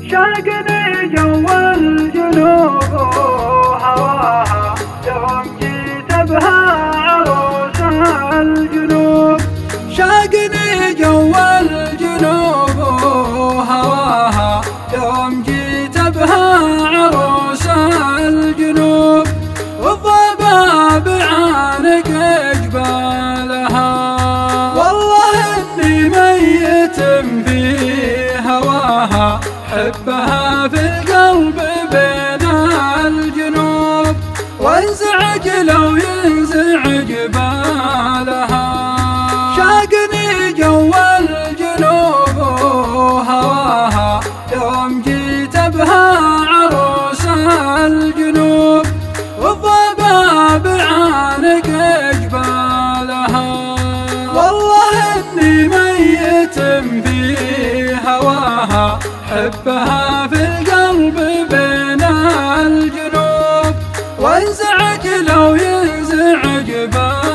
شاقني جو الجنوب هواها يوم جيت بها عروس الجنوب. شاقني جو الجنوب هواها يوم جيت بها عروس الجنوب. والضباب عانق جبالها والله اني ميت في هواها. حبها في القلب بين الجنوب وانزعج لو ينزعج بالها. شاقني جو الجنوب هواها يوم جيت بها عروس الجنوب. والضباب عانق جبالها والله اني ميت في هواها. حبها في القلب بين الجنوب وانزعج لو ينزعج بالها.